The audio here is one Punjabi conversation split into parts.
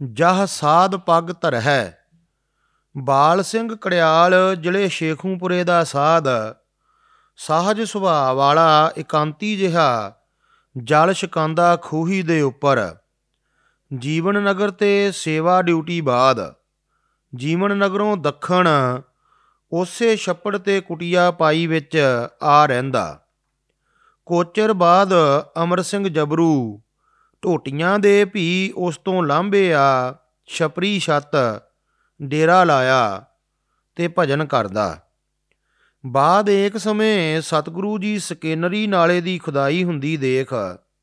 ਜਹ ਸਾਧ ਪੱਗ ਧਰਹਿ। ਬਾਲ ਸਿੰਘ ਕੜਿਆਲ ਜ਼ਿਲ੍ਹੇ ਸ਼ੇਖੂਪੁਰੇ ਦਾ ਸਾਧ, ਸਾਹਜ ਸੁਭਾਅ ਵਾਲਾ, ਇਕਾਂਤੀ ਜਿਹਾ, ਜਲ ਛਕਾਂਦਾ ਖੂਹੀ ਦੇ ਉੱਪਰ। ਜੀਵਨ ਨਗਰ ਤੇ ਸੇਵਾ ਡਿਊਟੀ ਬਾਅਦ ਜੀਵਨ ਨਗਰੋਂ ਦੱਖਣ ਉਸੇ ਛੱਪੜ ਤੇ ਕੁਟੀਆ ਪਾਈ ਵਿੱਚ ਆ ਰਹਿੰਦਾ। ਕੋਚਰ ਬਾਅਦ ਅਮਰ ਸਿੰਘ ਜਬਰੂ ਢੋਟੀਆਂ ਦੇ ਭੀ ਉਸ ਤੋਂ ਲਾਂਭੇ ਆ ਛਪਰੀ ਛੱਤ ਡੇਰਾ ਲਾਇਆ ਤੇ ਭਜਨ ਕਰਦਾ। ਬਾਅਦ ਏਕ ਸਮੇਂ ਸਤਿਗੁਰੂ ਜੀ ਸਕੇਨਰੀ ਨਾਲੇ ਦੀ ਖੁਦਾਈ ਹੁੰਦੀ ਦੇਖ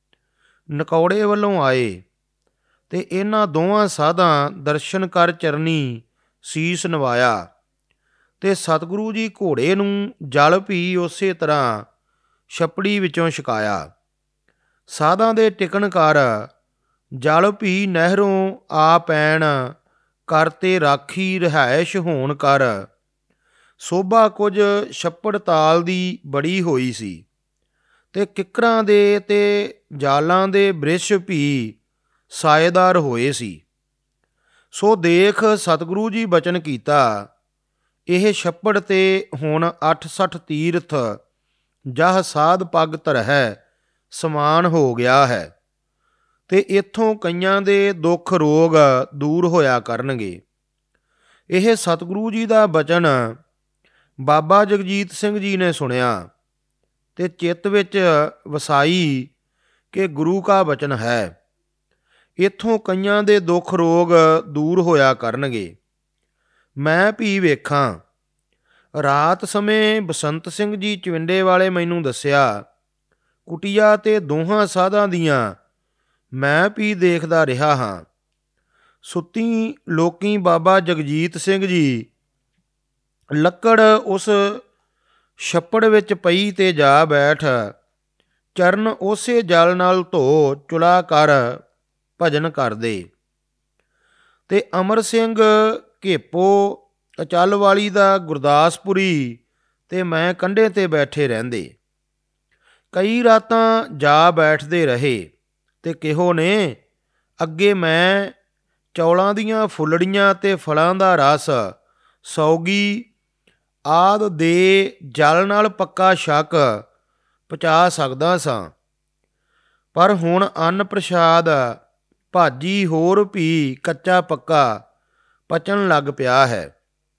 ਨਕੌੜੇ ਵੱਲੋਂ ਆਏ ਤੇ ਇਹਨਾਂ ਦੋਵਾਂ ਸਾਧਾਂ ਦਰਸ਼ਨ ਕਰ ਚਰਨੀ ਸੀਸ ਨਵਾਇਆ ਤੇ ਸਤਿਗੁਰੂ ਜੀ ਘੋੜੇ ਨੂੰ ਜਲ ਭੀ ਉਸੇ ਤਰ੍ਹਾਂ ਛੱਪੜੀ ਵਿੱਚੋਂ ਛਕਾਇਆ। ਸਾਧਾਂ ਦੇ ਟਿਕਣ ਕਰ ਜਲ ਭੀ ਨਹਿਰੋਂ ਆ ਪੈਣ ਕਰ ਤੇ ਰਾਖੀ ਰਿਹਾਇਸ਼ ਹੋਣ ਕਰ ਸੋਭਾ ਕੁਝ ਛੱਪੜ ਤਾਲ ਦੀ ਬੜੀ ਹੋਈ ਸੀ ਤੇ ਕਿੱਕਰਾਂ ਦੇ ਤੇ ਜਾਲਾਂ ਦੇ ਬ੍ਰਿਸ਼ ਭੀ ਸਾਏਦਾਰ ਹੋਏ ਸੀ। ਸੋ ਦੇਖ ਸਤਿਗੁਰੂ ਜੀ ਬਚਨ ਕੀਤਾ, ਇਹ ਛੱਪੜ ਤੇ ਹੁਣ 68 ਤੀਰਥ ਜਹ ਸਾਧ ਪੱਗ ਧਰਹਿ ਸਮਾਨ ਹੋ ਗਿਆ ਹੈ ਤੇ ਇੱਥੋਂ ਕਈਆਂ ਦੇ ਦੁੱਖ ਰੋਗ ਦੂਰ ਹੋਇਆ ਕਰਨਗੇ। ਇਹ ਸਤਿਗੁਰੂ ਜੀ ਦਾ ਬਚਨ ਬਾਬਾ ਜਗਜੀਤ ਸਿੰਘ ਜੀ ਨੇ ਸੁਣਿਆ ਤੇ ਚਿੱਤ ਵਿੱਚ ਵਸਾਈ ਕਿ ਗੁਰੂ ਕਾ ਬਚਨ ਹੈ, ਇੱਥੋਂ ਕਈਆਂ ਦੇ ਦੁੱਖ ਰੋਗ ਦੂਰ ਹੋਇਆ ਕਰਨਗੇ। ਮੈਂ ਭੀ ਵੇਖਾਂ। ਰਾਤ ਸਮੇਂ ਬਸੰਤ ਸਿੰਘ ਜੀ ਚਵਿੰਡੇ ਵਾਲੇ ਮੈਨੂੰ ਦੱਸਿਆ, ਕੁਟੀਆ ਤੇ ਦੋਹਾਂ ਸਾਧਾਂ ਦੀਆਂ ਮੈਂ ਭੀ ਦੇਖਦਾ ਰਿਹਾ ਹਾਂ। ਸੁੱਤੀ ਲੋਕੀ ਬਾਬਾ ਜਗਜੀਤ ਸਿੰਘ ਜੀ ਲੱਕੜ ਉਸ ਛੱਪੜ ਵਿੱਚ ਪਈ ਤੇ ਜਾ ਬੈਠ ਚਰਨ ਉਸੇ ਜਲ ਨਾਲ ਧੋ ਚੁਲਾ ਕਰ ਭਜਨ ਕਰਦੇ ਤੇ ਅਮਰ ਸਿੰਘ ਘੇਪੋ ਅਚਲ ਵਾਲੀ ਦਾ ਗੁਰਦਾਸਪੁਰੀ ਤੇ ਮੈਂ ਕੰਢੇ ਤੇ ਬੈਠੇ ਰਹਿੰਦੇ। ਕਈ ਰਾਤਾਂ ਜਾ ਬੈਠਦੇ ਰਹੇ ਤੇ ਕਿਹੋ ਨੇ ਅੱਗੇ ਮੈਂ ਚੌਲਾਂ ਦੀਆਂ ਫੁੱਲੜੀਆਂ ਤੇ ਫਲਾਂ ਦਾ ਰਸ ਸੌਗੀ ਆਦ ਦੇ ਜਲ ਨਾਲ ਪੱਕਾ ਛਕ ਪਚਾ ਸਕਦਾ ਸਾਂ, ਪਰ ਹੁਣ ਅੰਨ ਪ੍ਰਸ਼ਾਦ ਭਾਜੀ ਹੋਰ ਭੀ ਕੱਚਾ ਪੱਕਾ ਪਚਣ ਲੱਗ ਪਿਆ ਹੈ।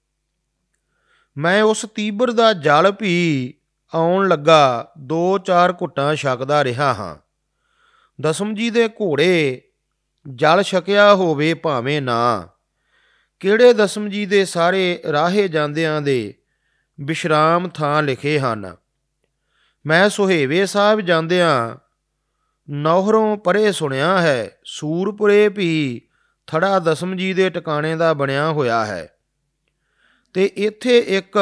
ਮੈਂ ਉਸ ਤੀਬਰ ਦਾ ਜਲ ਭੀ ਆਉਣ ਲੱਗਾ 2-4 ਘੁੱਟਾਂ ਛਕਦਾ ਰਿਹਾ ਹਾਂ। ਦਸਮ ਜੀ ਦੇ ਘੋੜੇ ਜਲ ਛਕਿਆ ਹੋਵੇ ਭਾਵੇਂ ਨਾ, ਕਿਹੜੇ ਦਸਮ ਜੀ ਦੇ ਸਾਰੇ ਰਾਹੇ ਜਾਂਦਿਆਂ ਦੇ ਵਿਸ਼ਰਾਮ ਥਾਂ ਲਿਖੇ ਹਨ। ਮੈਂ ਸੁਹੇਵੇ ਸਾਹਿਬ ਜਾਂਦਿਆਂ ਨੌਹਰੋਂ ਪਰੇ ਸੁਣਿਆ ਹੈ, ਸੂਰਪੁਰੇ ਭੀ ਥੜਾ ਦਸਮ ਜੀ ਦੇ ਟਿਕਾਣੇ ਦਾ ਬਣਿਆ ਹੋਇਆ ਹੈ ਤੇ ਇੱਥੇ ਇੱਕ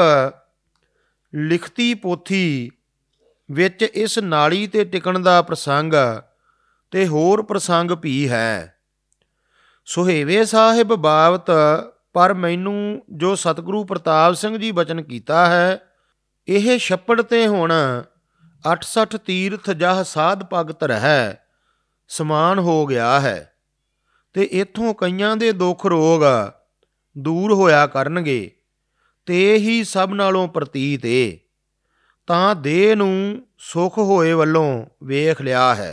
ਲਿਖਤੀ ਪੋਥੀ ਵਿੱਚ ਇਸ ਨਾਲੀ ਤੇ ਟਿਕਣ ਦਾ ਪ੍ਰਸੰਗ ਤੇ ਹੋਰ ਪ੍ਰਸੰਗ ਭੀ ਹੈ। ਸੁਹੇਵੇ ਸਾਹਿਬ ਬਾਬਤ ਪਰ ਮੈਨੂੰ ਜੋ ਸਤਿਗੁਰੂ ਪ੍ਰਤਾਪ ਸਿੰਘ ਜੀ ਬਚਨ ਕੀਤਾ ਹੈ, ਇਹ ਛੱਪੜ ਤੇ ਹੁਣ 68 ਤੀਰਥ ਜਹ ਸਾਧ ਪੱਗ ਧਰਹਿ ਸਮਾਨ ਹੋ ਗਿਆ ਹੈ ਤੇ ਇੱਥੋਂ ਕਈਆਂ ਦੇ ਦੁੱਖ ਰੋਗ ਦੂਰ ਹੋਇਆ ਕਰਨਗੇ ਤੇ ਹੀ ਸਭ ਨਾਲੋਂ ਪ੍ਰਤੀਤ ਏ। ਤਾਂ ਦੇਹ ਨੂੰ ਸੁਖ ਹੋਏ ਵੱਲੋਂ ਵੇਖ ਲਿਆ ਹੈ।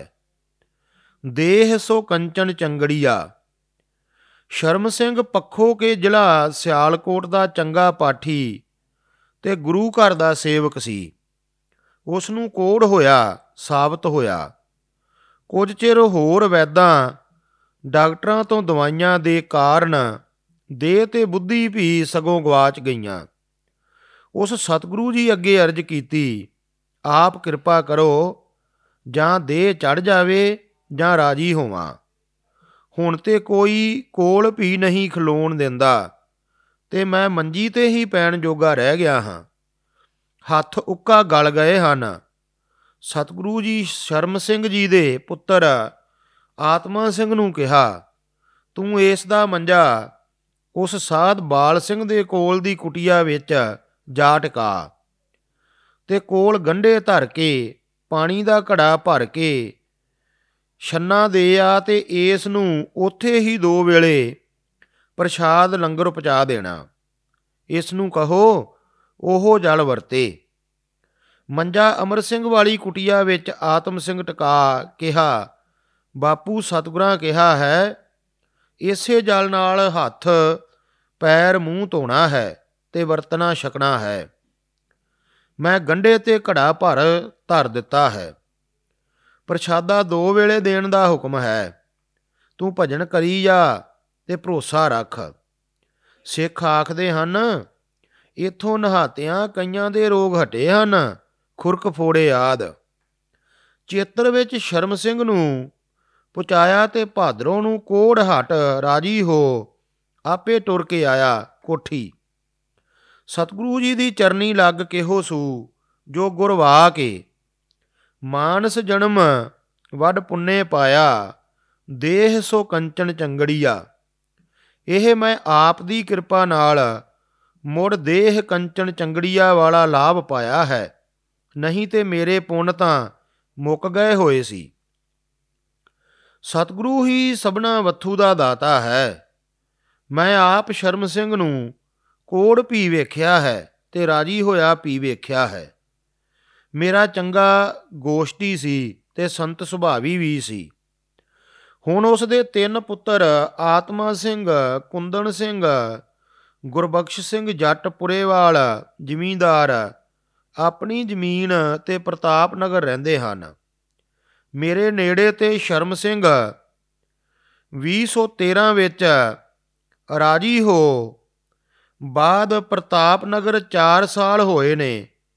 ਦੇਹ ਸੋ ਕੰਚਨ ਚੰਗੜੀਆ। ਸ਼ਰਮ ਸਿੰਘ ਪੱਖੋ ਕੇ ਜ਼ਿਲ੍ਹਾ ਸਿਆਲਕੋਟ ਦਾ ਚੰਗਾ ਪਾਠੀ ਤੇ ਗੁਰੂ ਘਰ ਦਾ ਸੇਵਕ ਸੀ। ਉਸ ਨੂੰ ਕੋੜ ਹੋਇਆ ਸਾਬਤ ਹੋਇਆ। ਕੁਝ ਚਿਰ ਹੋਰ ਵੈਦਾਂ ਡਾਕਟਰਾਂ ਤੋਂ ਦਵਾਈਆਂ ਦੇ ਕਾਰਨ ਦੇਹ ਤੇ ਬੁੱਧੀ ਵੀ ਸਗੋਂ ਗਵਾਚ ਗਈਆਂ। ਉਸ ਸਤਿਗੁਰੂ ਜੀ ਅੱਗੇ ਅਰਜ਼ ਕੀਤੀ, ਆਪ ਕਿਰਪਾ ਕਰੋ, ਜਾਂ ਦੇਹ ਚੜ੍ਹ ਜਾਵੇ ਜਾਂ ਰਾਜੀ ਹੋਵਾਂ। ਹੁਣ ਤੇ ਕੋਈ ਕੋਲ ਵੀ ਨਹੀਂ ਖਲੋਣ ਦਿੰਦਾ ਤੇ ਮੈਂ ਮੰਜੀ ਤੇ ਹੀ ਪੈਣ ਜੋਗਾ ਰਹਿ ਗਿਆ ਹਾਂ। ਹੱਥ ਉੱਕਾ ਗਲ ਗਏ ਹਨ। ਸਤਿਗੁਰੂ ਜੀ ਸ਼ਰਮ ਸਿੰਘ ਜੀ ਦੇ ਪੁੱਤਰ ਆਤਮਾ ਸਿੰਘ ਨੂੰ ਕਿਹਾ, ਤੂੰ ਇਸ ਦਾ ਮੰਜਾ ਉਸ ਸਾਧ ਬਾਲ ਸਿੰਘ ਦੇ ਕੋਲ ਦੀ ਕੁਟੀਆ ਵਿੱਚ ਜਾ ਟਿਕਾ ਤੇ ਕੋਲ ਗੰਢੇ ਧਰ ਕੇ ਪਾਣੀ ਦਾ ਘੜਾ ਭਰ ਕੇ ਛੰਨਾ ਦੇ ਆ ਤੇ ਇਸ ਨੂੰ ਉੱਥੇ ਹੀ 2 ਵੇਲੇ ਪ੍ਰਸ਼ਾਦ ਲੰਗਰ ਪਹੁੰਚਾ ਦੇਣਾ। ਇਸ ਨੂੰ ਕਹੋ ਉਹ ਜਲ ਵਰਤੇ। ਮੰਜਾ ਅਮਰ ਸਿੰਘ ਵਾਲੀ ਕੁਟੀਆ ਵਿੱਚ ਆਤਮ ਸਿੰਘ ਟਿਕਾ ਕਿਹਾ, ਬਾਪੂ ਸਤਿਗੁਰਾਂ ਕਿਹਾ ਹੈ ਇਸੇ ਜਲ ਨਾਲ ਹੱਥ ਪੈਰ ਮੂੰਹ ਧੋਣਾ ਹੈ ਤੇ ਵਰਤਣਾ ਛਕਣਾ ਹੈ। ਮੈਂ ਗੰਢੇ ਤੇ ਘੜਾ ਭਰ ਧਰ ਦਿੱਤਾ ਹੈ। ਪ੍ਰਸ਼ਾਦਾ 2 ਵੇਲੇ ਦੇਣ ਦਾ ਹੁਕਮ ਹੈ। ਤੂੰ ਭਜਨ ਕਰੀ ਜਾ ਤੇ ਭਰੋਸਾ ਰੱਖ। ਸਿੱਖ ਆਖਦੇ ਹਨ ਇੱਥੋਂ ਨਹਾਤਿਆਂ ਕਈਆਂ ਦੇ ਰੋਗ ਹਟੇ ਹਨ, ਖੁਰਕ ਫੋੜੇ ਆਦ। ਚੇਤਰ ਵਿੱਚ ਸ਼ਰਮ ਸਿੰਘ ਨੂੰ ਪਹੁੰਚਾਇਆ ਤੇ ਭਾਦਰੋਂ ਨੂੰ ਕੋੜ ਹਟ ਰਾਜੀ ਹੋ ਆਪੇ ਤੁਰ ਕੇ ਆਇਆ ਕੋਠੀ। ਸਤਿਗੁਰੂ ਜੀ ਦੀ ਚਰਨੀ ਲੱਗ ਕਿਹੋ ਸੂ ਜੋ ਗੁਰਵਾ ਕੇ, ਮਾਨਸ ਜਨਮ ਵੱਡ ਪੁੰਨੇ ਪਾਇਆ, ਦੇਹ ਸੋ ਕੰਚਨ ਚੰਗੜੀਆ। ਇਹ ਮੈਂ ਆਪ ਦੀ ਕਿਰਪਾ ਨਾਲ ਮੁੜ ਦੇਹ ਕੰਚਨ ਚੰਗੜੀਆ ਵਾਲਾ ਲਾਭ ਪਾਇਆ ਹੈ, ਨਹੀਂ ਤੇ ਮੇਰੇ ਪੁੰਨ ਤਾਂ ਮੁੱਕ ਗਏ ਹੋਏ ਸੀ। ਸਤਿਗੁਰੂ ਹੀ ਸਭਨਾ ਵੱਥੂ ਦਾ ਦਾਤਾ ਹੈ। ਮੈਂ ਆਪ ਸ਼ਰਮ ਸਿੰਘ ਨੂੰ ਕੋੜ ਪੀ ਵੇਖਿਆ ਹੈ ਤੇ ਰਾਜੀ ਹੋਇਆ ਪੀ ਵੇਖਿਆ ਹੈ। ਮੇਰਾ ਚੰਗਾ ਗੋਸ਼ਟੀ ਸੀ ਤੇ ਸੰਤ ਸੁਭਾਵੀ ਵੀ ਸੀ। ਹੁਣ ਉਸ ਦੇ 3 ਪੁੱਤਰ ਆਤਮਾ ਸਿੰਘ, ਕੁੰਦਨ ਸਿੰਘ, ਗੁਰਬਖਸ਼ ਸਿੰਘ ਜੱਟ ਪੁਰੇਵਾਲ ਜ਼ਮੀਂਦਾਰ ਆਪਣੀ ਜ਼ਮੀਨ ਤੇ ਪ੍ਰਤਾਪ ਨਗਰ ਰਹਿੰਦੇ ਹਨ। ਮੇਰੇ ਨੇੜੇ ਤੇ ਸ਼ਰਮ ਸਿੰਘ 2013 ਵਿੱਚ ਰਾਜੀ ਹੋ ਬਾਅਦ ਪ੍ਰਤਾਪ ਨਗਰ 4 ਸਾਲ ਹੋਏ ਨੇ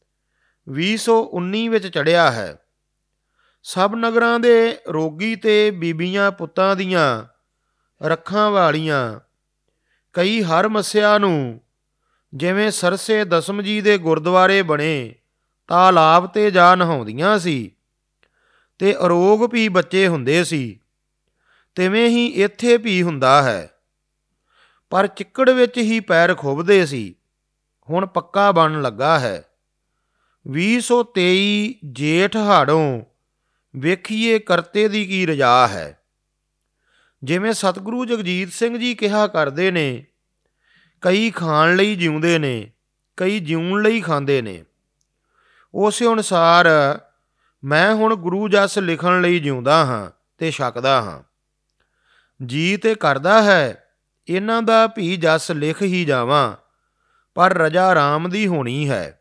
2019 ਵਿੱਚ ਚੜ੍ਹਿਆ ਹੈ। ਸਭ ਨਗਰਾਂ ਦੇ ਰੋਗੀ ਤੇ ਬੀਬੀਆਂ ਪੁੱਤਾਂ ਦੀਆਂ ਰੱਖਾਂ ਵਾਲੀਆਂ ਕਈ ਹਰ ਮੱਸਿਆ ਨੂੰ ਜਿਵੇਂ ਸਰਸੇ ਦਸਮ ਜੀ ਦੇ ਗੁਰਦੁਆਰੇ ਬਣੇ ਤਾਲਾਬ ਤੇ ਜਾ ਨਹਾਉਂਦੀਆਂ ਸੀ ਤੇ ਅਰੋਗ ਵੀ ਬੱਚੇ ਹੁੰਦੇ ਸੀ, ਤਿਵੇਂ ਹੀ ਇੱਥੇ ਵੀ ਹੁੰਦਾ ਹੈ। ਪਰ ਚਿੱਕੜ ਵਿੱਚ ਹੀ ਪੈਰ ਖੁੱਭਦੇ ਸੀ। ਹੁਣ ਪੱਕਾ ਬਣਨ ਲੱਗਾ ਹੈ। 2023 ਜੇਠ ਹਾੜੋਂ ਵੇਖੀਏ ਕਰਤੇ ਦੀ ਕੀ ਰਜਾ ਹੈ। ਜਿਵੇਂ ਸਤਿਗੁਰੂ ਜਗਜੀਤ ਸਿੰਘ ਜੀ ਕਿਹਾ ਕਰਦੇ ਨੇ, ਕਈ ਖਾਣ ਲਈ ਜਿਉਂਦੇ ਨੇ, ਕਈ ਜਿਉਣ ਲਈ ਖਾਂਦੇ ਨੇ। ਉਸੇ ਅਨੁਸਾਰ ਮੈਂ ਹੁਣ ਗੁਰੂ ਜਸ ਲਿਖਣ ਲਈ ਜਿਉਂਦਾ ਹਾਂ ਤੇ ਛਕਦਾ ਹਾਂ। ਜੀ ਤੇ ਕਰਦਾ ਹੈ ਇਹਨਾਂ ਦਾ ਵੀ ਜਸ ਲਿਖ ਹੀ ਜਾਵਾਂ, ਪਰ ਰਜਾ ਰਾਮ ਦੀ ਹੋਣੀ ਹੈ।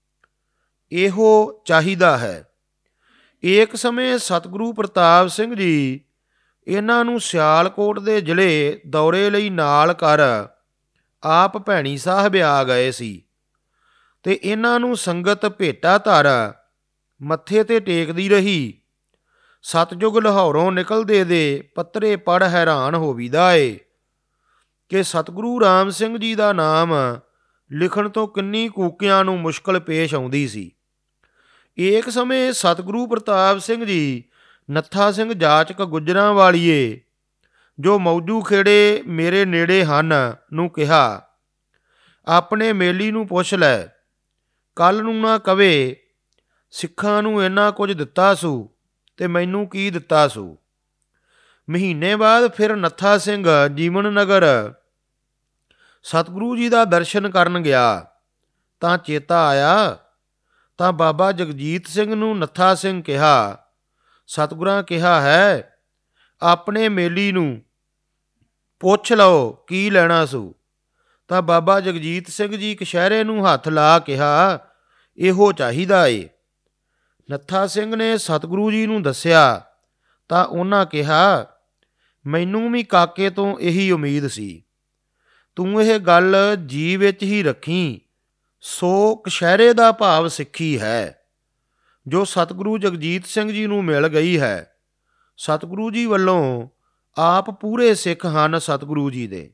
ਇਹੋ ਚਾਹੀਦਾ ਹੈ। ਏਕ ਸਮੇਂ ਸਤਿਗੁਰੂ ਪ੍ਰਤਾਪ ਸਿੰਘ ਜੀ ਇਹਨਾਂ ਨੂੰ ਸਿਆਲਕੋਟ ਦੇ ਜ਼ਿਲ੍ਹੇ ਦੌਰੇ ਲਈ ਨਾਲ ਕਰ ਆਪ ਭੈਣੀ ਸਾਹਿਬ ਆ ਗਏ ਸੀ ਤੇ ਇਹਨਾਂ ਨੂੰ ਸੰਗਤ ਭੇਟਾ ਧਰ ਮੱਥੇ ਤੇ ਟੇਕਦੀ ਰਹੀ। ਸਤਜੁਗ ਲਾਹੌਰੋਂ ਨਿਕਲਦੇ ਦੇ ਪੱਤਰੇ ਪੜ੍ਹ ਹੈਰਾਨ ਹੋਵੀਦਾ ਏ ਕਿ ਸਤਿਗੁਰੂ ਰਾਮ ਸਿੰਘ ਜੀ ਦਾ ਨਾਮ ਲਿਖਣ ਤੋਂ ਕਿੰਨੀ ਕੂਕਿਆਂ ਨੂੰ ਮੁਸ਼ਕਲ ਪੇਸ਼ ਆਉਂਦੀ ਸੀ। ਏਕ ਸਮੇਂ ਸਤਿਗੁਰੂ ਪ੍ਰਤਾਪ ਸਿੰਘ ਜੀ ਨੱਥਾ ਸਿੰਘ ਜਾਚਕ ਗੁੱਜਰਾਂ ਵਾਲੀਏ, ਜੋ ਮੌਜੂ ਖੇੜੇ ਮੇਰੇ ਨੇੜੇ ਹਨ, ਨੂੰ ਕਿਹਾ, ਆਪਣੇ ਮੇਲੀ ਨੂੰ ਪੁੱਛ ਲੈ, ਕੱਲ ਨੂੰ ਨਾ ਕਵੇ ਸਿੱਖਾਂ ਨੂੰ ਇੰਨਾ ਕੁਝ ਦਿੱਤਾ ਸੂ ਤੇ ਮੈਨੂੰ ਕੀ ਦਿੱਤਾ ਸੂ। ਮਹੀਨੇ ਬਾਅਦ ਫਿਰ ਨੱਥਾ ਸਿੰਘ ਜੀਵਨ ਨਗਰ ਸਤਿਗੁਰੂ ਜੀ ਦਾ ਦਰਸ਼ਨ ਕਰਨ ਗਿਆ ਤਾਂ ਚੇਤਾ ਆਇਆ ਤਾਂ ਬਾਬਾ ਜਗਜੀਤ ਸਿੰਘ ਨੂੰ ਨੱਥਾ ਸਿੰਘ ਕਿਹਾ, ਸਤਿਗੁਰਾਂ ਕਿਹਾ ਹੈ ਆਪਣੇ ਮੇਲੀ ਨੂੰ ਪੁੱਛ ਲਓ ਕੀ ਲੈਣਾ ਸੂ। ਤਾਂ ਬਾਬਾ ਜਗਜੀਤ ਸਿੰਘ ਜੀ ਕਛਹਿਰੇ ਨੂੰ ਹੱਥ ਲਾ ਕਿਹਾ, ਇਹੋ ਚਾਹੀਦਾ ਏ। ਨੱਥਾ ਸਿੰਘ ਨੇ ਸਤਿਗੁਰੂ ਜੀ ਨੂੰ ਦੱਸਿਆ ਤਾਂ ਉਹਨਾਂ ਕਿਹਾ, ਮੈਨੂੰ ਵੀ ਕਾਕੇ ਤੋਂ ਇਹੀ ਉਮੀਦ ਸੀ। ਤੂੰ ਇਹ ਗੱਲ ਜੀ ਵਿੱਚ ਹੀ ਰੱਖੀ। ਸੋ ਕਛਹਿਰੇ ਦਾ ਭਾਵ ਸਿੱਖੀ ਹੈ ਜੋ ਸਤਿਗੁਰੂ ਜਗਜੀਤ ਸਿੰਘ ਜੀ ਨੂੰ ਮਿਲ ਗਈ ਹੈ। ਸਤਿਗੁਰੂ ਜੀ ਵੱਲੋਂ ਆਪ ਪੂਰੇ ਸਿੱਖ ਹਨ ਸਤਿਗੁਰੂ ਜੀ ਦੇ।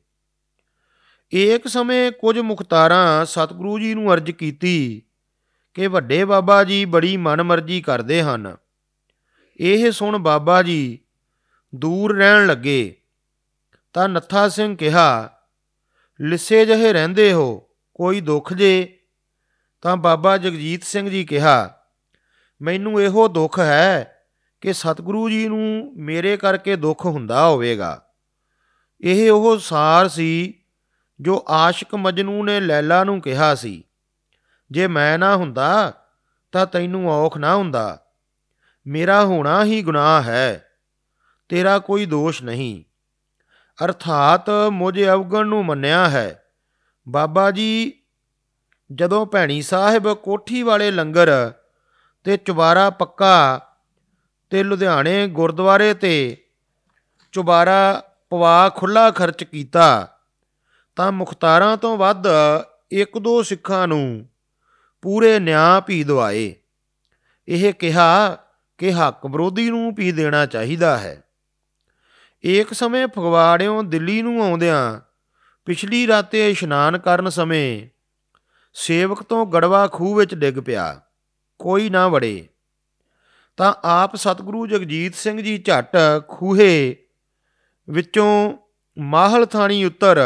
ਏਕ ਸਮੇਂ ਕੁਝ ਮੁਖਤਾਰਾਂ ਸਤਿਗੁਰੂ ਜੀ ਨੂੰ ਅਰਜ਼ ਕੀਤੀ ਕਿ ਵੱਡੇ ਬਾਬਾ ਜੀ ਬੜੀ ਮਨਮਰਜ਼ੀ ਕਰਦੇ ਹਨ। ਇਹ ਸੁਣ ਬਾਬਾ ਜੀ ਦੂਰ ਰਹਿਣ ਲੱਗੇ ਤਾਂ ਨੱਥਾ ਸਿੰਘ ਕਿਹਾ, ਲਿੱਸੇ ਜਿਹੇ ਰਹਿੰਦੇ ਹੋ, ਕੋਈ ਦੁੱਖ ਜੇ? ਤਾਂ ਬਾਬਾ ਜਗਜੀਤ ਸਿੰਘ ਜੀ ਕਿਹਾ, ਮੈਨੂੰ ਇਹੋ ਦੁੱਖ ਹੈ ਕਿ ਸਤਿਗੁਰੂ ਜੀ ਨੂੰ ਮੇਰੇ ਕਰਕੇ ਦੁੱਖ ਹੁੰਦਾ ਹੋਵੇਗਾ। ਇਹ ਉਹ ਸਾਰ ਸੀ ਜੋ ਆਸ਼ਿਕ ਮਜਨੂ ਨੇ ਲੈਲਾ ਨੂੰ ਕਿਹਾ ਸੀ, ਜੇ ਮੈਂ ਨਾ ਹੁੰਦਾ ਤਾਂ ਤੈਨੂੰ ਔਖ ਨਾ ਹੁੰਦਾ। ਮੇਰਾ ਹੋਣਾ ਹੀ ਗੁਨਾਹ ਹੈ, ਤੇਰਾ ਕੋਈ ਦੋਸ਼ ਨਹੀਂ। ਅਰਥਾਤ ਮੁਝ ਅਵਗਣ ਨੂੰ ਮੰਨਿਆ ਹੈ। ਬਾਬਾ ਜੀ ਜਦੋਂ ਭੈਣੀ ਸਾਹਿਬ ਕੋਠੀ ਵਾਲੇ ਲੰਗਰ ਤੇ ਚੁਬਾਰਾ ਪੱਕਾ ਤੇ ਲੁਧਿਆਣੇ ਗੁਰਦੁਆਰੇ ਤੇ ਚੁਬਾਰਾ ਪਵਾ ਖੁੱਲ੍ਹਾ ਖਰਚ ਕੀਤਾ ਤਾਂ ਮੁਖਤਾਰਾਂ ਤੋਂ ਵੱਧ ਇੱਕ ਦੋ ਸਿੱਖਾਂ ਨੂੰ ਪੂਰੇ ਨਿਆਂ ਪੀ ਦਵਾਏ। ਇਹ ਕਿਹਾ ਕਿ ਹੱਕ ਵਿਰੋਧੀ ਨੂੰ ਪੀ ਦੇਣਾ ਚਾਹੀਦਾ ਹੈ। ਇੱਕ ਸਮੇਂ ਫਗਵਾੜਿਓਂ ਦਿੱਲੀ ਨੂੰ ਆਉਂਦਿਆਂ ਪਿਛਲੀ ਰਾਤੇ ਇਸ਼ਨਾਨ ਕਰਨ ਸਮੇਂ ਸੇਵਕ ਤੋਂ ਗੜਵਾ ਖੂਹ ਵਿੱਚ ਡਿੱਗ ਪਿਆ, ਕੋਈ ਨਾ ਵੜੇ। ਤਾਂ ਆਪ ਸਤਿਗੁਰੂ ਜਗਜੀਤ ਸਿੰਘ ਜੀ ਝੱਟ ਖੂਹੇ ਵਿੱਚੋਂ ਮਾਹਲ ਥਾਣੀ ਉੱਤਰ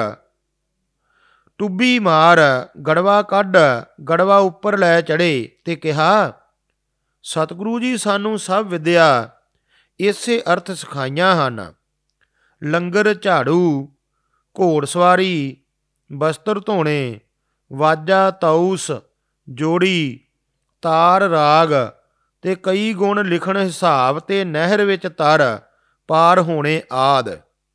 ਟੁੱਬੀ ਮਾਰ ਗੜਵਾ ਕੱਢ ਗੜਵਾ ਉੱਪਰ ਲੈ ਚੜ੍ਹੇ ਤੇ ਕਿਹਾ, ਸਤਿਗੁਰੂ ਜੀ ਸਾਨੂੰ ਸਭ ਵਿਦਿਆ ਇਸੇ ਅਰਥ ਸਿਖਾਈਆਂ ਹਨ। ਲੰਗਰ, ਝਾੜੂ, ਘੋੜਸਵਾਰੀ, ਬਸਤਰ ਧੋਣੇ, ਵਾਜਾ, ਤਾਊਸ, ਜੋੜੀ, ਤਾਰ, ਰਾਗ ਤੇ ਕਈ ਗੁਣ ਲਿਖਣ, ਹਿਸਾਬ ਤੇ ਨਹਿਰ ਵਿੱਚ ਤਰ ਪਾਰ ਹੋਣੇ ਆਦਿ।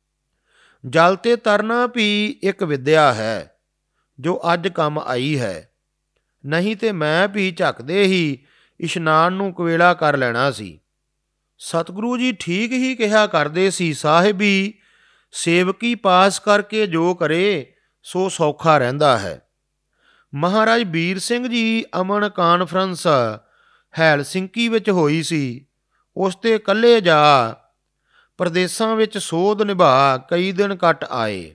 ਜਲ ਤੇ ਤਰਨਾ ਵੀ ਇੱਕ ਵਿਦਿਆ ਹੈ ਜੋ ਅੱਜ ਕੰਮ ਆਈ ਹੈ, ਨਹੀਂ ਤੇ ਮੈਂ ਵੀ ਝੱਕਦੇ ਹੀ ਇਸ਼ਨਾਨ ਨੂੰ ਕਵੇਲਾ ਕਰ ਲੈਣਾ ਸੀ। ਸਤਿਗੁਰੂ ਜੀ ਠੀਕ ਹੀ ਕਿਹਾ ਕਰਦੇ ਸੀ, ਸਾਹਿਬੀ ਸੇਵਕੀ ਪਾਸ ਕਰਕੇ ਜੋ ਕਰੇ ਸੋ ਸੌਖਾ ਰਹਿੰਦਾ ਹੈ। ਮਹਾਰਾਜ ਵੀਰ ਸਿੰਘ ਜੀ ਅਮਨ ਕਾਨਫਰੰਸ ਹੈਲਸਿੰਕੀ ਵਿੱਚ ਹੋਈ ਸੀ। ਉਸ 'ਤੇ ਇਕੱਲੇ ਜਾ ਪ੍ਰਦੇਸ਼ਾਂ ਵਿੱਚ ਸੋਧ ਨਿਭਾ ਕਈ ਦਿਨ ਕੱਟ ਆਏ।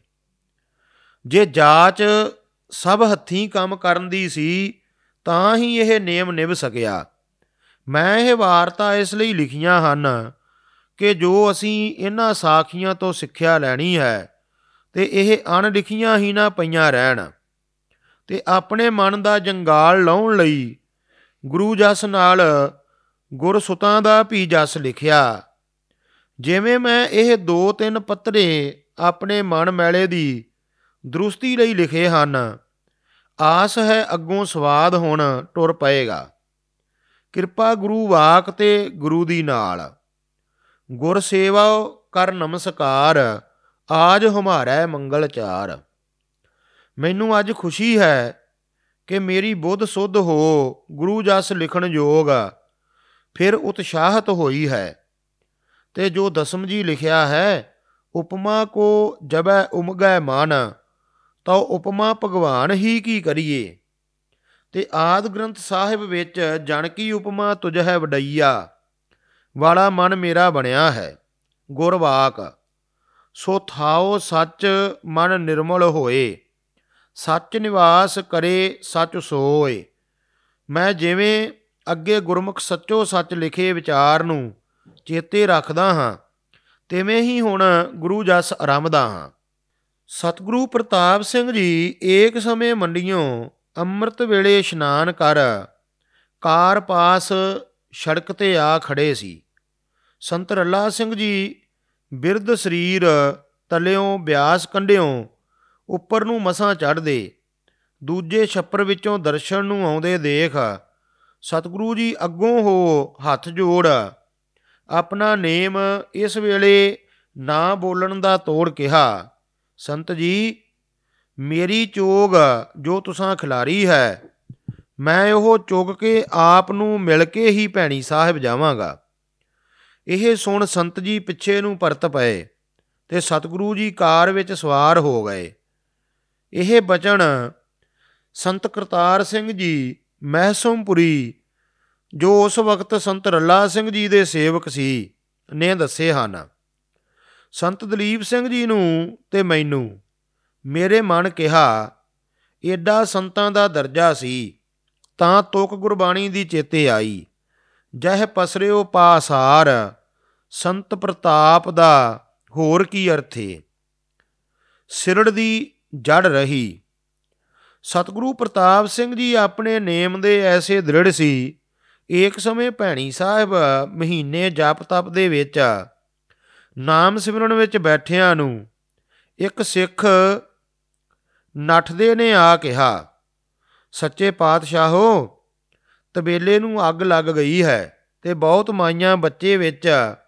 ਜੇ ਜਾਚ ਸਭ ਹੱਥੀਂ ਕੰਮ ਕਰਨ ਦੀ ਸੀ ਤਾਂ ਹੀ ਇਹ ਨੇਮ ਨਿਭ ਸਕਿਆ। ਮੈਂ ਇਹ ਵਾਰਤਾ ਇਸ ਲਈ ਲਿਖੀਆਂ ਹਨ ਕਿ ਜੋ ਅਸੀਂ ਇਹਨਾਂ ਸਾਖੀਆਂ ਤੋਂ ਸਿੱਖਿਆ ਲੈਣੀ ਹੈ ਤੇ ਇਹ ਅਣਲਿਖੀਆਂ ਹੀ ਨਾ ਪਈਆਂ ਰਹਿਣ। ਤੇ ਆਪਣੇ ਮਨ ਦਾ ਜੰਗਾਲ ਲਾਉਣ ਲਈ ਗੁਰੂ ਜਸ ਨਾਲ ਗੁਰਸੁਤਾਂ ਦਾ ਵੀ ਜਸ ਲਿਖਿਆ। ਜਿਵੇਂ ਮੈਂ ਇਹ 2-3 ਪੱਤਰੇ ਆਪਣੇ ਮਨ ਮੈਲੇ ਦੀ ਦਰੁਸਤੀ ਲਈ ਲਿਖੇ ਹਨ, ਆਸ ਹੈ ਅੱਗੋਂ ਸਵਾਦ ਹੁਣ ਟੁਰ ਪਏਗਾ। ਕਿਰਪਾ ਗੁਰੂ ਵਾਕ ਤੇ ਗੁਰੂ ਦੀ ਨਾਲ। ਗੁਰ ਸੇਵਾ ਕਰ ਨਮਸਕਾਰ, ਆਜ ਹਮਾਰਾ ਮੰਗਲਚਾਰ। ਮੈਨੂੰ ਅੱਜ ਖੁਸ਼ੀ ਹੈ ਕਿ ਮੇਰੀ ਬੁੱਧ ਸੁੱਧ ਹੋ ਗੁਰੂ ਜਸ ਲਿਖਣ ਯੋਗ ਫਿਰ ਉਤਸ਼ਾਹਤ ਹੋਈ ਹੈ। ਤੇ ਜੋ ਦਸਮ ਜੀ ਲਿਖਿਆ ਹੈ, ਉਪਮਾ ਕੋ ਜਬੈ ਉਮਗੈ ਮਨ, ਤਾਂ ਉਪਮਾ ਭਗਵਾਨ ਹੀ ਕੀ ਕਰੀਏ। ਤੇ ਆਦਿ ਗ੍ਰੰਥ ਸਾਹਿਬ ਵਿੱਚ ਜਨਕੀ ਉਪਮਾ ਤੁਝਹਿ ਵਡਈਆ ਵਾਲਾ ਮਨ ਮੇਰਾ ਬਣਿਆ ਹੈ। ਗੁਰਵਾਕ ਸੋ ਥਾਓ ਸੱਚ ਮਨ ਨਿਰਮਲ ਹੋਏ, ਸੱਚ ਨਿਵਾਸ ਕਰੇ ਸੱਚ ਸੋਏ। ਮੈਂ ਜਿਵੇਂ ਅੱਗੇ ਗੁਰਮੁਖ ਸੱਚੋ ਸੱਚ ਲਿਖੇ ਵਿਚਾਰ ਨੂੰ ਚੇਤੇ ਰੱਖਦਾ ਹਾਂ, ਤਿਵੇਂ ਹੀ ਹੁਣ ਗੁਰੂ ਜਸ ਆਰੰਭਦਾ ਹਾਂ। ਸਤਿਗੁਰੂ ਪ੍ਰਤਾਪ ਸਿੰਘ ਜੀ ਏਕ ਸਮੇਂ ਮੰਡੀਓਂ ਅੰਮ੍ਰਿਤ ਵੇਲੇ ਇਸ਼ਨਾਨ ਕਰ ਕਾਰ ਪਾਸ ਸੜਕ ਤੇ ਆ ਖੜੇ ਸੀ। ਸੰਤ ਰੱਲਾ ਸਿੰਘ ਜੀ ਬਿਰਧ ਸਰੀਰ ਤਲਿਓਂ ਬਿਆਸ ਕੰਢਿਓਂ ਉੱਪਰ ਨੂੰ ਮਸਾਂ ਚੜ੍ਹਦੇ, ਦੂਜੇ ਛੱਪਰ ਵਿੱਚੋਂ ਦਰਸ਼ਨ ਨੂੰ ਆਉਂਦੇ ਦੇਖ ਸਤਿਗੁਰੂ ਜੀ ਅੱਗੋਂ ਹੋ ਹੱਥ ਜੋੜ ਆਪਣਾ ਨੇਮ ਇਸ ਵੇਲੇ ਨਾ ਬੋਲਣ ਦਾ ਤੋੜ ਕਿਹਾ, ਸੰਤ ਜੀ ਮੇਰੀ ਚੋਗ ਜੋ ਤੁਸਾਂ ਖਿਲਾਰੀ ਹੈ, ਮੈਂ ਉਹ ਚੁਗ ਕੇ ਆਪ ਨੂੰ ਮਿਲ ਕੇ ਹੀ ਭੈਣੀ ਸਾਹਿਬ ਜਾਵਾਂਗਾ। ਇਹ ਸੁਣ ਸੰਤ ਜੀ ਪਿੱਛੇ ਨੂੰ ਪਰਤ ਪਏ ਤੇ ਸਤਿਗੁਰੂ ਜੀ ਕਾਰ ਵਿੱਚ ਸਵਾਰ ਹੋ ਗਏ। ਇਹ ਬਚਨ ਸੰਤ ਕਰਤਾਰ ਸਿੰਘ ਜੀ ਮਹਿਸਮਪੁਰੀ, ਜੋ ਉਸ ਵਕਤ ਸੰਤ ਰੱਲਾ ਸਿੰਘ ਜੀ ਦੇ ਸੇਵਕ ਸੀ, ਨੇ ਦੱਸੇ ਹਨ। ਸੰਤ ਦਲੀਪ ਸਿੰਘ ਜੀ ਨੂੰ ਤੇ ਮੈਨੂੰ ਮੇਰੇ ਮਨ ਕਿਹਾ, ਏਡਾ ਸੰਤਾਂ ਦਾ ਦਰਜਾ ਸੀ ਤਾਂ ਤੁਕ ਗੁਰਬਾਣੀ ਦੀ ਚੇਤੇ ਆਈ, ਜਹ ਪਸਰਿਓ ਪਾਸਾਰ ਸੰਤ ਪ੍ਰਤਾਪ ਦਾ ਹੋਰ ਕੀ ਅਰਥੇ, ਸਿਰੜ ਦੀ ਜੜ ਰਹੀ। ਸਤਿਗੁਰੂ ਪ੍ਰਤਾਪ ਸਿੰਘ ਜੀ ਆਪਣੇ ਨੇਮ ਦੇ ਐਸੇ ਦ੍ਰਿੜ ਸੀ, ਏਕ ਸਮੇਂ ਭੈਣੀ ਸਾਹਿਬ ਮਹੀਨੇ ਜਪ ਤਪ ਦੇ ਵਿੱਚ ਨਾਮ ਸਿਮਰਨ ਵਿੱਚ ਬੈਠਿਆਂ ਨੂੰ ਇੱਕ ਸਿੱਖ ਨੱਠਦੇ ਨੇ ਆ ਕਿਹਾ, ਸੱਚੇ ਪਾਤਸ਼ਾਹੋ, ਤਬੇਲੇ ਨੂੰ ਅੱਗ ਲੱਗ ਗਈ ਹੈ ਤੇ ਬਹੁਤ ਮਾਈਆਂ ਬੱਚੇ ਵਿੱਚ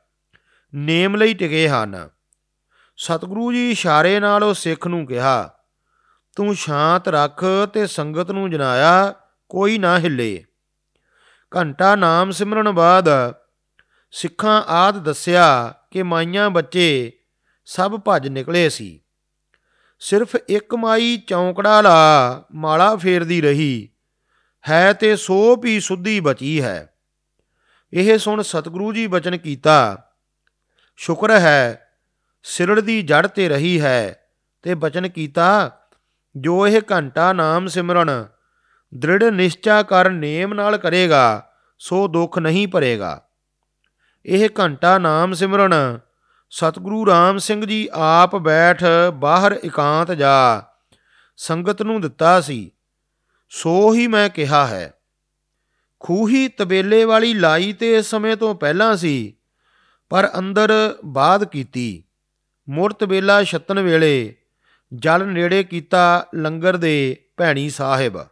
ਨੇਮ ਲਈ ਟਿਕੇ ਹਨ। ਸਤਿਗੁਰੂ ਜੀ ਇਸ਼ਾਰੇ ਨਾਲ ਉਹ ਸਿੱਖ ਨੂੰ ਕਿਹਾ, ਤੂੰ ਸ਼ਾਂਤ ਰੱਖ ਤੇ ਸੰਗਤ ਨੂੰ ਜਨਾਇਆ ਕੋਈ ਨਾ ਹਿੱਲੇ। ਘੰਟਾ ਨਾਮ ਸਿਮਰਨ ਬਾਅਦ ਸਿੱਖਾਂ ਆਦਿ ਦੱਸਿਆ ਕਿ ਮਾਈਆਂ ਬੱਚੇ ਸਭ ਭੱਜ ਨਿਕਲੇ ਸੀ। ਸਿਰਫ ਇੱਕ ਮਾਈ ਚੌਂਕੜਾ ਲਾ ਮਾਲਾ ਫੇਰਦੀ ਰਹੀ ਹੈ ਤੇ 100 ਵੀ ਸੁੱਧੀ ਬਚੀ ਹੈ। ਇਹ ਸੁਣ ਸਤਿਗੁਰੂ ਜੀ ਬਚਨ ਕੀਤਾ, ਸ਼ੁਕਰ ਹੈ ਸਿਰੜ ਦੀ ਜੜ ਤੇ ਰਹੀ ਹੈ, ਤੇ ਬਚਨ ਕੀਤਾ, ਜੋ ਇਹ ਘੰਟਾ ਨਾਮ ਸਿਮਰਨ ਦ੍ਰਿੜ ਨਿਸ਼ਚਾ ਕਰ ਨੇਮ ਨਾਲ ਕਰੇਗਾ ਸੋ ਦੁੱਖ ਨਹੀਂ ਭਰੇਗਾ। ਇਹ ਘੰਟਾ ਨਾਮ ਸਿਮਰਨ ਸਤਿਗੁਰੂ ਰਾਮ ਸਿੰਘ ਜੀ ਆਪ ਬੈਠ ਬਾਹਰ ਇਕਾਂਤ ਜਾ ਸੰਗਤ ਨੂੰ ਦਿੱਤਾ ਸੀ, ਸੋ ਹੀ ਮੈਂ ਕਿਹਾ ਹੈ। ਖੂਹੀ ਤਬੇਲੇ ਵਾਲੀ ਲਾਈ ਤੇ ਇਸ ਸਮੇਂ ਤੋਂ ਪਹਿਲਾਂ ਸੀ, ਪਰ ਅੰਦਰ ਬਾਅਦ ਕੀਤੀ। ਮੁੜ ਤਬੇਲਾ ਛੱਤਣ ਵੇਲੇ ਜਲ ਨੇੜੇ ਕੀਤਾ ਲੰਗਰ ਦੇ ਭੈਣੀ ਸਾਹਿਬ।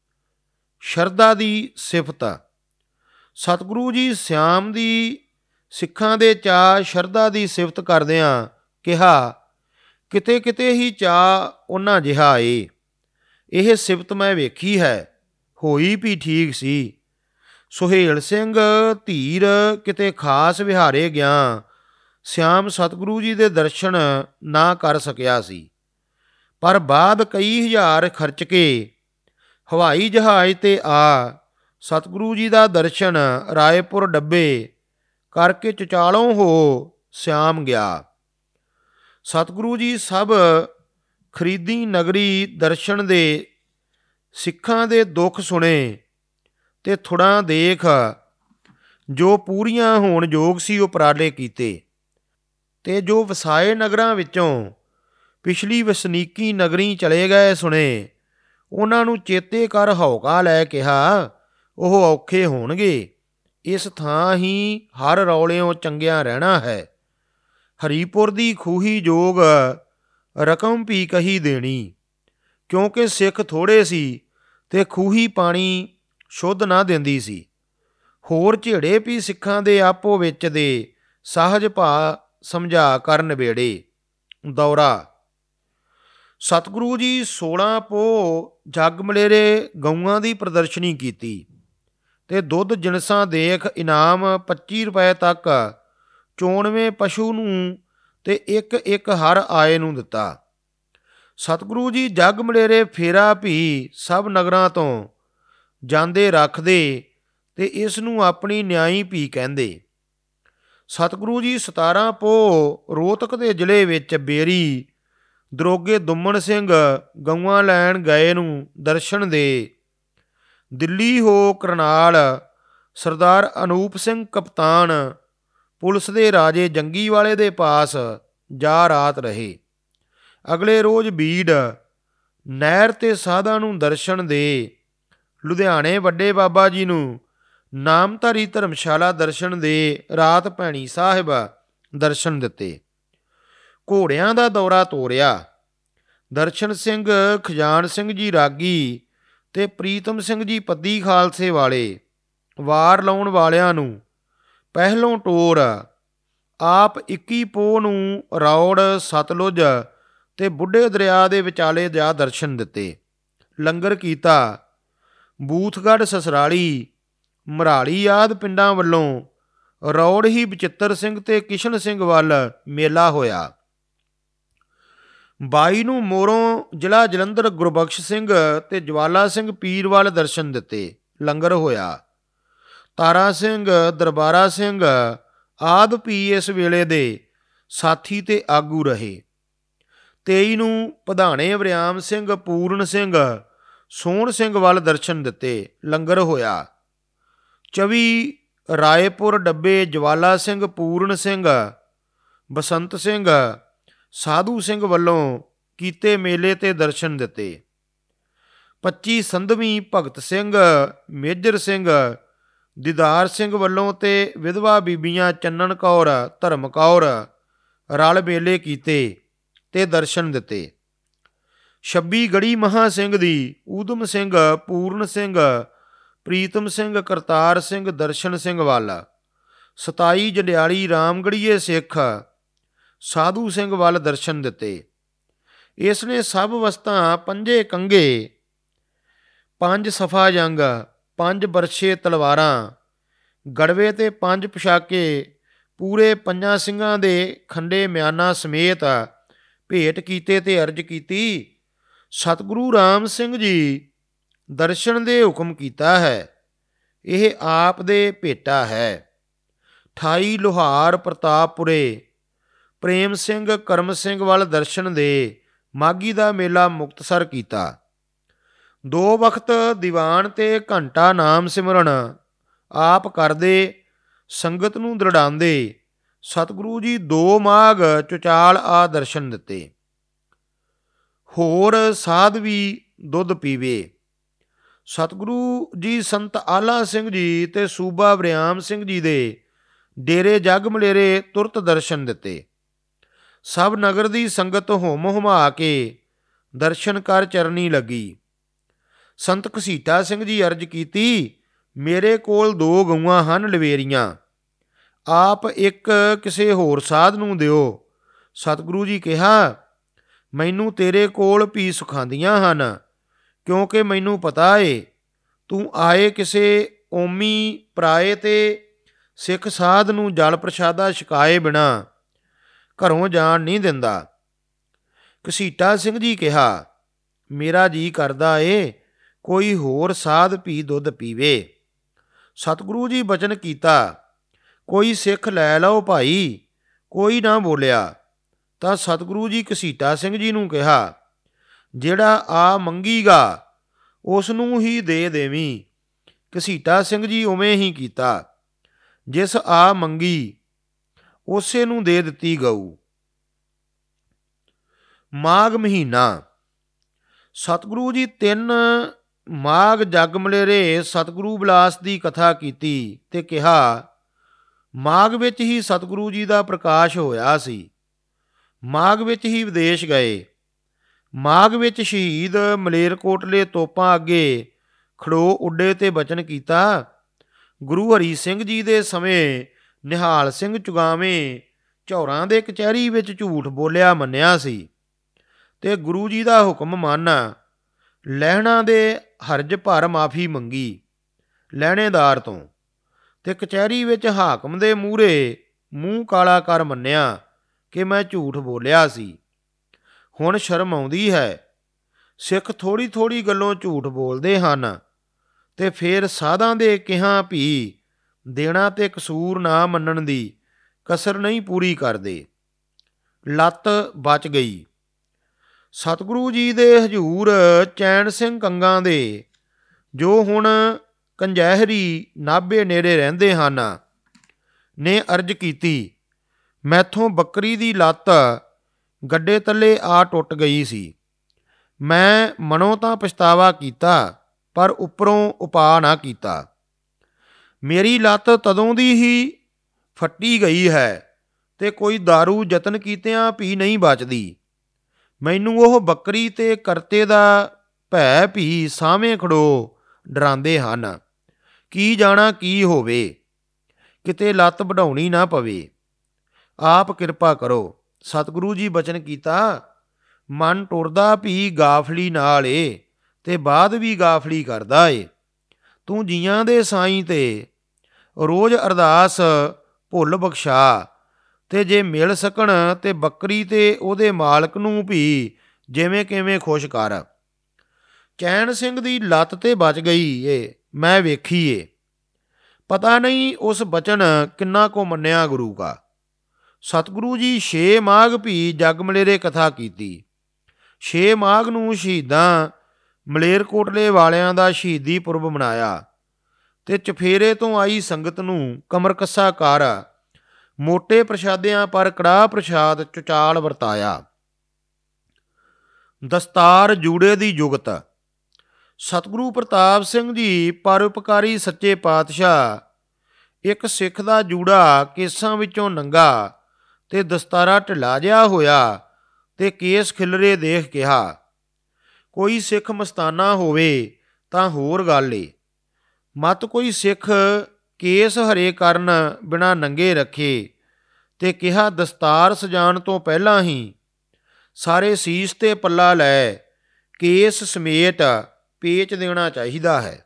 ਸ਼ਰਧਾ ਦੀ ਸਿਫਤ। ਸਤਿਗੁਰੂ ਜੀ ਸਿਆਮ ਦੀ ਸਿੱਖਾਂ ਦੇ ਚਾਅ ਸ਼ਰਧਾ ਦੀ ਸਿਫਤ ਕਰਦਿਆਂ ਕਿਹਾ, ਕਿਤੇ ਕਿਤੇ ਹੀ ਚਾਅ ਉਹਨਾਂ ਜਿਹਾ ਏ। ਇਹ ਸਿਫਤ ਮੈਂ ਵੇਖੀ ਹੈ, ਹੋਈ ਵੀ ਠੀਕ ਸੀ। ਸੁਹੇਲ ਸਿੰਘ ਧੀਰ ਕਿਤੇ ਖਾਸ ਵਿਹਾਰੇ ਗਿਆ, ਸਿਆਮ ਸਤਿਗੁਰੂ ਜੀ ਦੇ ਦਰਸ਼ਨ ਨਾ ਕਰ ਸਕਿਆ ਸੀ, ਪਰ ਬਾਅਦ ਕਈ ਹਜ਼ਾਰ ਖਰਚ ਕੇ ਹਵਾਈ ਜਹਾਜ਼ 'ਤੇ ਆ ਸਤਿਗੁਰੂ ਜੀ ਦਾ ਦਰਸ਼ਨ ਰਾਏਪੁਰ ਡੱਬੇ ਕਰਕੇ ਚੁਚਾਲੋਂ ਹੋ ਸਿਆਮ ਗਿਆ। ਸਤਿਗੁਰੂ ਜੀ ਸਭ ਖਰੀਦੀ ਨਗਰੀ ਦਰਸ਼ਨ ਦੇ ਸਿੱਖਾਂ ਦੇ ਦੁੱਖ ਸੁਣੇ ਤੇ ਥੁੜਾਂ ਦੇਖ ਜੋ ਪੂਰੀਆਂ ਹੋਣ ਯੋਗ ਸੀ ਉਪਰਾਲੇ ਕੀਤੇ, ਤੇ ਜੋ ਵਸਾਏ ਨਗਰਾਂ ਵਿੱਚੋਂ ਪਿਛਲੀ ਵਸਨੀਕੀ ਨਗਰੀ ਚਲੇ ਗਏ ਸੁਣੇ, ਉਹਨਾਂ ਨੂੰ ਚੇਤੇ ਕਰ ਹੌਕਾ ਲੈ ਕਿਹਾ, ਉਹ ਔਖੇ ਹੋਣਗੇ। ਇਸ ਥਾਂ ਹੀ ਹਰ ਰੌਲਿਓਂ ਚੰਗਿਆਂ ਰਹਿਣਾ ਹੈ। ਹਰੀਪੁਰ ਦੀ ਖੂਹੀ ਜੋਗ ਰਕਮ ਵੀ ਕਹੀ ਦੇਣੀ, ਕਿਉਂਕਿ ਸਿੱਖ ਥੋੜ੍ਹੇ ਸੀ ਤੇ ਖੂਹੀ ਪਾਣੀ ਸ਼ੁੱਧ ਨਾ ਦਿੰਦੀ ਸੀ। ਹੋਰ ਝੇੜੇ ਵੀ ਸਿੱਖਾਂ ਦੇ ਆਪੋ ਵਿੱਚ ਦੇ ਸਹਿਜ ਭਾ ਸਮਝਾ ਕਰ ਨਿਬੇੜੇ। ਦੌਰਾ। ਸਤਿਗੁਰੂ ਜੀ 16 ਪੋਹ ਜੱਗ ਮਲੇਰੇ ਗਊਆਂ ਦੀ ਪ੍ਰਦਰਸ਼ਨੀ ਕੀਤੀ ਤੇ ਦੁੱਧ ਜਿਣਸਾਂ ਦੇਖ ਇਨਾਮ 25 ਰੁਪਏ ਤੱਕ 94 ਪਸ਼ੂ ਨੂੰ ਤੇ ਇੱਕ ਇੱਕ ਹਰ ਆਏ ਨੂੰ ਦਿੱਤਾ। ਸਤਿਗੁਰੂ ਜੀ ਜੱਗ ਮਲੇਰੇ ਫੇਰਾ ਵੀ ਸਭ ਨਗਰਾਂ ਤੋਂ ਜਾਂਦੇ ਰੱਖਦੇ ਤੇ ਇਸ ਨੂੰ ਆਪਣੀ ਨਿਆਈ ਵੀ ਕਹਿੰਦੇ। ਸਤਿਗੁਰੂ ਜੀ 17 ਪੋਹ ਰੋਹਤਕ ਦੇ ਜ਼ਿਲ੍ਹੇ ਵਿੱਚ ਬੇਰੀ ਦਰੋਗੇ ਦੁੰਮਣ ਸਿੰਘ ਗਊਆਂ ਲੈਣ ਗਏ ਨੂੰ ਦਰਸ਼ਨ ਦੇ। ਦਿੱਲੀ ਹੋ ਕਰਨਾਲ ਸਰਦਾਰ ਅਨੂਪ ਸਿੰਘ ਕਪਤਾਨ ਪੁਲਿਸ ਦੇ ਰਾਜੇ ਜੰਗੀ ਵਾਲੇ ਦੇ ਪਾਸ ਜਾ ਰਾਤ ਰਹੇ। ਅਗਲੇ ਰੋਜ਼ ਬੀੜ ਨਹਿਰ ਤੇ ਸਾਧਾਂ ਨੂੰ ਦਰਸ਼ਨ ਦੇ। ਲੁਧਿਆਣੇ ਵੱਡੇ ਬਾਬਾ ਜੀ ਨੂੰ ਨਾਮਧਾਰੀ ਧਰਮਸ਼ਾਲਾ ਦਰਸ਼ਨ ਦੇ। ਰਾਤ ਭੈਣੀ ਸਾਹਿਬ ਦਰਸ਼ਨ ਦਿੱਤੇ। ਘੋੜਿਆਂ ਦਾ ਦੌਰਾ ਤੋਰਿਆ। ਦਰਸ਼ਨ ਸਿੰਘ ਖਜਾਨ ਸਿੰਘ ਜੀ ਰਾਗੀ ਤੇ ਪ੍ਰੀਤਮ ਸਿੰਘ ਜੀ ਪੱਦੀ ਖਾਲਸੇ ਵਾਲੇ ਵਾਰ ਲਾਉਣ ਵਾਲਿਆਂ ਨੂੰ ਪਹਿਲੋਂ ਟੋਰ। ਆਪ 21 ਪੋਹ ਨੂੰ ਰੌੜ ਸਤਲੁਜ ਤੇ ਬੁੱਢੇ ਦਰਿਆ ਦੇ ਵਿਚਾਲੇ ਜਾ ਦਰਸ਼ਨ ਦਿੱਤੇ। ਲੰਗਰ ਕੀਤਾ। ਬੂਥਗੜ੍ਹ ਸਸਰਾਲੀ ਮਰਾਲੀ ਆਦਿ ਪਿੰਡਾਂ ਵੱਲੋਂ ਰੌੜ ਹੀ ਬਚਿੱਤਰ ਸਿੰਘ ਤੇ ਕਿਸ਼ਨ ਸਿੰਘ ਵੱਲ ਮੇਲਾ ਹੋਇਆ। 22 ਨੂੰ ਮੋਰੋਂ ਜ਼ਿਲ੍ਹਾ ਜਲੰਧਰ ਗੁਰਬਖਸ਼ ਸਿੰਘ ਤੇ ਜਵਾਲਾ ਸਿੰਘ ਪੀਰ ਵੱਲ ਦਰਸ਼ਨ ਦਿੱਤੇ। ਲੰਗਰ ਹੋਇਆ। ਤਾਰਾ ਸਿੰਘ ਦਰਬਾਰਾ ਸਿੰਘ ਆਦਿ ਵੀ ਇਸ ਵੇਲੇ ਦੇ ਸਾਥੀ ਤੇ ਆਗੂ ਰਹੇ। 23 ਨੂੰ ਪਧਾਣੇ ਵਰਿਆਮ ਸਿੰਘ ਪੂਰਨ ਸਿੰਘ ਸੋਹਣ ਸਿੰਘ ਵੱਲ ਦਰਸ਼ਨ ਦਿੱਤੇ। ਲੰਗਰ ਹੋਇਆ। 24 ਰਾਏਪੁਰ ਡੱਬੇ ਜਵਾਲਾ ਸਿੰਘ ਪੂਰਨ ਸਿੰਘ ਬਸੰਤ ਸਿੰਘ ਸਾਧੂ ਸਿੰਘ ਵੱਲੋਂ ਕੀਤੇ ਮੇਲੇ ਤੇ ਦਰਸ਼ਨ ਦਿੱਤੇ। 25 ਸੰਧਵੀ ਭਗਤ ਸਿੰਘ ਮੇਜਰ ਸਿੰਘ ਦੀਦਾਰ ਸਿੰਘ ਵੱਲੋਂ ਤੇ ਵਿਧਵਾ ਬੀਬੀਆਂ ਚੰਨਣ ਕੌਰ, ਧਰਮ ਕੌਰ ਰਲ ਮੇਲੇ ਕੀਤੇ ਤੇ ਦਰਸ਼ਨ ਦਿੱਤੇ। 26 ਗੜੀ ਮਹਾਂ ਸਿੰਘ ਦੀ ਊਧਮ ਸਿੰਘ, ਪੂਰਨ ਸਿੰਘ, ਪ੍ਰੀਤਮ ਸਿੰਘ, ਕਰਤਾਰ ਸਿੰਘ, ਦਰਸ਼ਨ ਸਿੰਘ ਵੱਲ, 27 ਜੰਡਿਆਲੀ ਰਾਮਗੜੀਏ ਸਿੱਖ ਸਾਧੂ ਸਿੰਘ ਵੱਲ ਦਰਸ਼ਨ ਦਿੱਤੇ। ਇਸ ਨੇ ਸਭ ਵਸਤਾਂ, ਪੰਜੇ ਕੰਗੇ, 5 ਸਫਾ ਜੰਗ, 5 ਬਰਛੇ ਤਲਵਾਰਾਂ, ਗੜਵੇ ਤੇ 5 ਪੁਸ਼ਾਕੇ ਪੂਰੇ 5 ਸਿੰਘਾਂ ਦੇ ਖੰਡੇ ਮਿਆਨਾਂ ਸਮੇਤ ਭੇਟ ਕੀਤੇ ਤੇ ਅਰਜ ਕੀਤੀ, ਸਤਿਗੁਰੂ ਰਾਮ ਸਿੰਘ ਜੀ ਦਰਸ਼ਨ ਦੇ ਹੁਕਮ ਕੀਤਾ ਹੈ। ਇਹ ਆਪ ਦੇ ਭੇਟਾ ਹੈ। 28 ਲੁਹਾਰ ਪ੍ਰਤਾਪਪੁਰੇ ਪ੍ਰੇਮ ਸਿੰਘ, ਕਰਮ ਸਿੰਘ ਵੱਲ ਦਰਸ਼ਨ ਦੇ ਮਾਘੀ ਦਾ ਮੇਲਾ ਮੁਕਤਸਰ ਕੀਤਾ। 2 ਵਕਤ ਦੀਵਾਨ ਤੇ ਘੰਟਾ ਨਾਮ ਸਿਮਰਨ ਆਪ ਕਰਦੇ, ਸੰਗਤ ਨੂੰ ਦ੍ਰਿੜਾਉਂਦੇ। ਸਤਿਗੁਰੂ ਜੀ 2 ਮਾਘ ਚੁਚਾਲ ਆ ਦਰਸ਼ਨ ਦਿੱਤੇ। ਹੋਰ ਸਾਧ ਵੀ ਦੁੱਧ ਪੀਵੇ। ਸਤਿਗੁਰੂ ਜੀ ਸੰਤ ਆਲਾ ਸਿੰਘ ਜੀ ਤੇ ਸੂਬਾ ਵਰਿਆਮ ਸਿੰਘ ਜੀ ਦੇ ਡੇਰੇ ਜਗ ਮਲੇਰੇ ਤੁਰਤ ਦਰਸ਼ਨ ਦਿੱਤੇ। ਸਭ ਨਗਰ ਦੀ ਸੰਗਤ ਹੁਮ ਹੁਮਾ ਕੇ ਦਰਸ਼ਨ ਕਰ ਚਰਨੀ ਲੱਗੀ। ਸੰਤ ਘਸੀਟਾ ਸਿੰਘ ਜੀ ਅਰਜ ਕੀਤੀ, ਮੇਰੇ ਕੋਲ 2 ਗਊਆਂ ਹਨ ਲਵੇਰੀਆਂ, ਆਪ ਇੱਕ ਕਿਸੇ ਹੋਰ ਸਾਧ ਨੂੰ ਦਿਓ। ਸਤਿਗੁਰੂ ਜੀ ਕਿਹਾ, ਮੈਨੂੰ ਤੇਰੇ ਕੋਲ ਵੀ ਸੁਖਾਂਦੀਆਂ ਹਨ, ਕਿਉਂਕਿ ਮੈਨੂੰ ਪਤਾ ਏ ਤੂੰ ਆਏ ਕਿਸੇ ਓਮੀ ਪਰਾਏ ਤੇ ਸਿੱਖ ਸਾਧ ਨੂੰ ਜਲ ਪ੍ਰਸ਼ਾਦਾ ਛਕਾਏ ਬਿਨਾ ਘਰੋਂ ਜਾਣ ਨਹੀਂ ਦਿੰਦਾ। ਘਸੀਟਾ ਸਿੰਘ ਜੀ ਕਿਹਾ, ਮੇਰਾ ਜੀ ਕਰਦਾ ਏ ਕੋਈ ਹੋਰ ਸਾਧ ਵੀ ਦੁੱਧ ਪੀਵੇ। ਸਤਿਗੁਰੂ ਜੀ ਬਚਨ ਕੀਤਾ, ਕੋਈ ਸਿੱਖ ਲੈ ਲਓ ਭਾਈ। ਕੋਈ ਨਾ ਬੋਲਿਆ। ਤਾਂ ਸਤਿਗੁਰੂ ਜੀ ਘਸੀਟਾ ਸਿੰਘ ਜੀ ਨੂੰ ਕਿਹਾ, ਜਿਹੜਾ ਆ ਮੰਗੀਗਾ ਉਸ ਨੂੰ ਹੀ ਦੇ ਦੇਵੀਂ। ਘਸੀਟਾ ਸਿੰਘ ਜੀ ਉਵੇਂ ਹੀ ਕੀਤਾ। ਜਿਸ ਆ ਮੰਗੀ ਉਸੇ ਨੂੰ ਦੇ ਦਿੱਤੀ ਗਊ। ਮਾਘ ਮਹੀਨਾ। ਸਤਿਗੁਰੂ ਜੀ 3 ਮਾਘ ਜਗ ਮਲੇਰੇ ਸਤਿਗੁਰੂ ਬਿਲਾਸ ਦੀ ਕਥਾ ਕੀਤੀ ਤੇ ਕਿਹਾ, ਮਾਘ ਵਿੱਚ ਹੀ ਸਤਿਗੁਰੂ ਜੀ ਦਾ ਪ੍ਰਕਾਸ਼ ਹੋਇਆ ਸੀ। ਮਾਘ ਵਿੱਚ ਹੀ ਵਿਦੇਸ਼ ਗਏ। ਮਾਘ ਵਿੱਚ ਸ਼ਹੀਦ ਮਲੇਰਕੋਟਲੇ ਤੋਪਾਂ ਅੱਗੇ ਖੜੋ ਉੱਡੇ ਤੇ ਬਚਨ ਕੀਤਾ। ਗੁਰੂ ਹਰੀ ਸਿੰਘ ਜੀ ਦੇ ਸਮੇਂ ਨਿਹਾਲ ਸਿੰਘ ਚੁਗਾਵੇਂ ਝੌਰਾਂ ਦੇ ਕਚਹਿਰੀ ਵਿੱਚ ਝੂਠ ਬੋਲਿਆ ਮੰਨਿਆ ਸੀ ਤੇ ਗੁਰੂ ਜੀ ਦਾ ਹੁਕਮ ਮੰਨ ਲਹਿਣਾ ਦੇ ਹਰਜ ਭਰ ਮਾਫੀ ਮੰਗੀ ਲਹਿਣੇਦਾਰ ਤੋਂ, ਤੇ ਕਚਹਿਰੀ ਵਿੱਚ ਹਾਕਮ ਦੇ ਮੂਹਰੇ ਮੂੰਹ ਕਾਲਾ ਕਰ ਮੰਨਿਆ ਕਿ ਮੈਂ ਝੂਠ ਬੋਲਿਆ ਸੀ। ਹੁਣ ਸ਼ਰਮ ਆਉਂਦੀ ਹੈ। ਸਿੱਖ ਥੋੜ੍ਹੀ ਥੋੜ੍ਹੀ ਗੱਲੋਂ ਝੂਠ ਬੋਲਦੇ ਹਨ ਤੇ ਫਿਰ ਸਾਧਾਂ ਦੇ ਕਿਹਾ ਵੀ ਦੇਣਾ ਤੇ ਕਸੂਰ ਨਾ ਮੰਨਣ ਦੀ ਕਸਰ ਨਹੀਂ ਪੂਰੀ ਕਰਦੇ। ਲੱਤ ਬਚ ਗਈ। ਸਤਿਗੁਰੂ ਜੀ ਦੇ ਹਜ਼ੂਰ ਚੈਨ ਸਿੰਘ ਕੰਗਾਂ ਦੇ, ਜੋ ਹੁਣ ਕੰਜਹਿਰੀ ਨਾਭੇ ਨੇੜੇ ਰਹਿੰਦੇ ਹਨ, ਨੇ ਅਰਜ ਕੀਤੀ, ਮੈਥੋਂ ਬੱਕਰੀ ਦੀ ਲੱਤ ਗੱਡੇ ਤਲੇ ਆ ਟੁੱਟ ਗਈ ਸੀ। ਮੈਂ ਮਨੋਂ ਤਾਂ ਪਛਤਾਵਾ ਕੀਤਾ ਪਰ ਉੱਪਰੋਂ ਉਪਾਅ ਨਾ ਕੀਤਾ। ਮੇਰੀ ਲੱਤ ਤਦੋਂ ਦੀ ਹੀ ਫੱਟੀ ਗਈ ਹੈ ਤੇ ਕੋਈ ਦਾਰੂ ਯਤਨ ਕੀਤਿਆਂ ਵੀ ਨਹੀਂ ਬਚਦੀ। ਮੈਨੂੰ ਉਹ ਬੱਕਰੀ ਤੇ ਕਰਤੇ ਦਾ ਭੈ ਵੀ ਸਾਹਵੇਂ ਖੜੋ ਡਰਾਉਂਦੇ ਹਨ। ਕੀ ਜਾਣਾ ਕੀ ਹੋਵੇ, ਕਿਤੇ ਲੱਤ ਵਢਾਉਣੀ ਨਾ ਪਵੇ। ਆਪ ਕਿਰਪਾ ਕਰੋ। ਸਤਿਗੁਰੂ ਜੀ ਬਚਨ ਕੀਤਾ, ਮਨ ਟੁਰਦਾ ਵੀ ਗਾਫਲੀ ਨਾਲ ਏ ਤੇ ਬਾਅਦ ਵੀ ਗਾਫਲੀ ਕਰਦਾ ਏ। ਤੂੰ ਜੀਆਂ ਦੇ ਸਾਈਂ ਤੇ ਰੋਜ਼ ਅਰਦਾਸ ਭੁੱਲ ਬਖਸ਼ਾ, ਤੇ ਜੇ ਮਿਲ ਸਕਣ ਤੇ ਬੱਕਰੀ ਤੇ ਉਹਦੇ ਮਾਲਕ ਨੂੰ ਵੀ ਜਿਵੇਂ ਕਿਵੇਂ ਖੁਸ਼ ਕਰ। ਚੈਨ ਸਿੰਘ ਦੀ ਲੱਤ ਤੇ ਬਚ ਗਈ ਏ, ਮੈਂ ਵੇਖੀ ਏ। ਪਤਾ ਨਹੀਂ ਉਸ ਬਚਨ ਕਿੰਨਾ ਕੋ ਮੰਨਿਆ ਗੁਰੂ ਕਾ। ਸਤਿਗੁਰੂ ਜੀ 6 ਮਾਘ ਵੀ ਜਗ ਮਲੇਰੇ ਕਥਾ ਕੀਤੀ। 6 ਮਾਘ ਨੂੰ ਸ਼ਹੀਦਾਂ ਮਲੇਰਕੋਟਲੇ ਵਾਲਿਆਂ ਦਾ ਸ਼ਹੀਦੀ ਪੁਰਬ ਮਨਾਇਆ ਤੇ ਚਫੇਰੇ ਤੋਂ ਆਈ ਸੰਗਤ ਨੂੰ ਕਮਰ ਕੱਸਾ ਕਰ ਮੋਟੇ ਪ੍ਰਸ਼ਾਦਿਆਂ ਪਰ ਕੜਾਹ ਪ੍ਰਸ਼ਾਦ ਚੁਚਾਲ ਵਰਤਾਇਆ। ਦਸਤਾਰ ਜੂੜੇ ਦੀ ਜੁਗਤ। ਸਤਿਗੁਰੂ ਪ੍ਰਤਾਪ ਸਿੰਘ ਜੀ ਪਰਉਪਕਾਰੀ ਸੱਚੇ ਪਾਤਸ਼ਾਹ ਇੱਕ ਸਿੱਖ ਦਾ ਜੂੜਾ ਕੇਸਾਂ ਵਿੱਚੋਂ ਨੰਗਾ ਤੇ ਦਸਤਾਰਾ ਢਿੱਲਾ ਜਿਹਾ ਹੋਇਆ ਤੇ ਕੇਸ ਖਿਲਰੇ ਦੇਖ ਕਿਹਾ, ਕੋਈ ਸਿੱਖ ਮਸਤਾਨਾ ਹੋਵੇ ਤਾਂ ਹੋਰ ਗੱਲ ਏ, ਮਤ ਕੋਈ ਸਿੱਖ ਕੇਸ ਹਰੇ ਕਰਨ ਬਿਨਾਂ ਨੰਗੇ ਰੱਖੇ। ਤੇ ਕਿਹਾ, ਦਸਤਾਰ ਸਜਾਉਣ ਤੋਂ ਪਹਿਲਾਂ ਹੀ ਸਾਰੇ ਸੀਸ ਤੇ ਪੱਲਾ ਲੈ ਕੇਸ ਸਮੇਤ ਪੇਚ ਦੇਣਾ ਚਾਹੀਦਾ ਹੈ।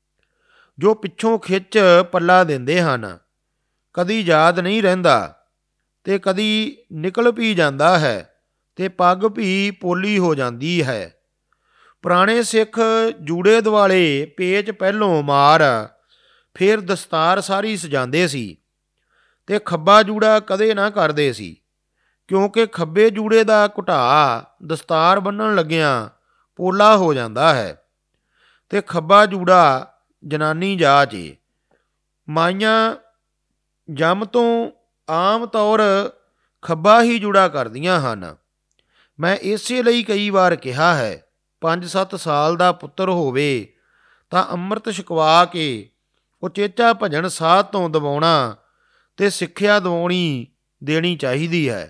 ਜੋ ਪਿੱਛੋਂ ਖਿੱਚ ਪੱਲਾ ਦਿੰਦੇ ਹਨ, ਕਦੀ ਯਾਦ ਨਹੀਂ ਰਹਿੰਦਾ ਤੇ ਕਦੀ ਨਿਕਲ ਵੀ ਜਾਂਦਾ ਹੈ ਤੇ ਪੱਗ ਵੀ ਪੋਲੀ ਹੋ ਜਾਂਦੀ ਹੈ। ਪੁਰਾਣੇ ਸਿੱਖ ਜੂੜੇ ਦੁਆਲੇ ਪੇਚ ਪਹਿਲੋਂ ਮਾਰ ਫਿਰ ਦਸਤਾਰ ਸਾਰੀ ਸਜਾਉਂਦੇ ਸੀ ਤੇ ਖੱਬਾ ਜੂੜਾ ਕਦੇ ਨਾ ਕਰਦੇ ਸੀ, ਕਿਉਂਕਿ ਖੱਬੇ ਜੂੜੇ ਦਾ ਘੁਟਾ ਦਸਤਾਰ ਬੰਨ੍ਹਣ ਲੱਗਿਆਂ ਪੋਲਾ ਹੋ ਜਾਂਦਾ ਹੈ ਤੇ ਖੱਬਾ ਜੂੜਾ ਜਨਾਨੀ ਜਾਚ ਏ। ਮਾਈਆਂ ਜੰਮ ਤੋਂ ਆਮ ਤੌਰ ਖੱਬਾ ਹੀ ਜੂੜਾ ਕਰਦੀਆਂ ਹਨ। ਮੈਂ ਇਸੇ ਲਈ ਕਈ ਵਾਰ ਕਿਹਾ ਹੈ, 5-7 ਸਾਲ ਦਾ ਪੁੱਤਰ ਹੋਵੇ ਤਾਂ ਅੰਮ੍ਰਿਤ ਛਕਵਾ ਕੇ ਉਚੇਚਾ ਭਜਨ ਸਾਧ ਤੋਂ ਦਬਾਉਣਾ ਤੇ ਸਿੱਖਿਆ ਦਿਵਾਉਣੀ ਦੇਣੀ ਚਾਹੀਦੀ ਹੈ।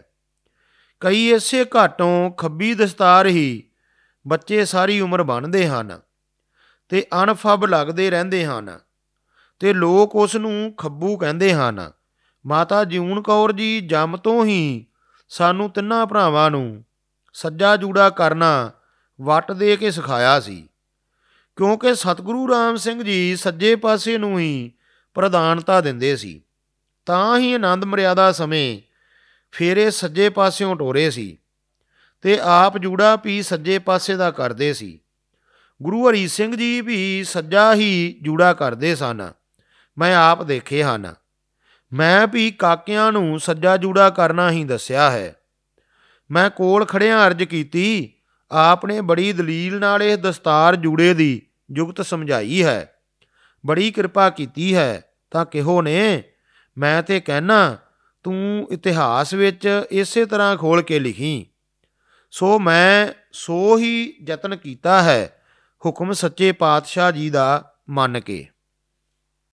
ਕਈ ਇਸੇ ਘਾਟੋਂ ਖੱਬੀ ਦਸਤਾਰ ਹੀ ਬੱਚੇ ਸਾਰੀ ਉਮਰ ਬੰਨ੍ਹਦੇ ਹਨ ਤੇ ਅਣਫੱਬ ਲੱਗਦੇ ਰਹਿੰਦੇ ਹਨ ਤੇ ਲੋਕ ਉਸ ਨੂੰ ਖੱਬੂ ਕਹਿੰਦੇ ਹਨ। ਮਾਤਾ ਜਿਊਣ ਕੌਰ ਜੀ ਜੰਮ ਤੋਂ ਹੀ ਸਾਨੂੰ ਤਿੰਨਾਂ ਭਰਾਵਾਂ ਨੂੰ ਸੱਜਾ ਜੂੜਾ ਕਰਨਾ ਵੱਟ ਦੇ ਕੇ ਸਿਖਾਇਆ ਸੀ, ਕਿਉਂਕਿ ਸਤਿਗੁਰੂ ਰਾਮ ਸਿੰਘ ਜੀ ਸੱਜੇ ਪਾਸੇ ਨੂੰ ਹੀ ਪ੍ਰਧਾਨਤਾ ਦਿੰਦੇ ਸੀ। ਤਾਂ ਹੀ ਆਨੰਦ ਮਰਿਆਦਾ ਸਮੇਂ ਫੇਰੇ ਸੱਜੇ ਪਾਸਿਓਂ ਟੋਰੇ ਸੀ ਤੇ ਆਪ ਜੂੜਾ ਵੀ ਸੱਜੇ ਪਾਸੇ ਦਾ ਕਰਦੇ ਸੀ। ਗੁਰੂ ਹਰੀ ਸਿੰਘ ਜੀ ਵੀ ਸੱਜਾ ਹੀ ਜੂੜਾ ਕਰਦੇ ਸਨ, ਮੈਂ ਆਪ ਦੇਖੇ ਹਨ। ਮੈਂ ਵੀ ਕਾਕਿਆਂ ਨੂੰ ਸੱਜਾ ਜੂੜਾ ਕਰਨਾ ਹੀ ਦੱਸਿਆ ਹੈ। ਮੈਂ ਕੋਲ ਖੜਿਆਂ ਅਰਜ਼ ਕੀਤੀ, ਆਪ ਨੇ ਬੜੀ ਦਲੀਲ ਨਾਲ ਇਹ ਦਸਤਾਰ ਜੂੜੇ ਦੀ ਜੁਗਤ ਸਮਝਾਈ ਹੈ, ਬੜੀ ਕਿਰਪਾ ਕੀਤੀ ਹੈ। ਤਾਂ ਕਿਹੋ ਨੇ? ਮੈਂ ਤੇ ਕਹਿਣਾ, ਤੂੰ ਇਤਿਹਾਸ ਵਿੱਚ ਇਸੇ ਤਰ੍ਹਾਂ ਖੋਲ੍ਹ ਕੇ ਲਿਖੀ। ਸੋ ਮੈਂ ਸੋ ਹੀ ਯਤਨ ਕੀਤਾ ਹੈ, ਹੁਕਮ ਸੱਚੇ ਪਾਤਸ਼ਾਹ ਜੀ ਦਾ ਮੰਨ ਕੇ।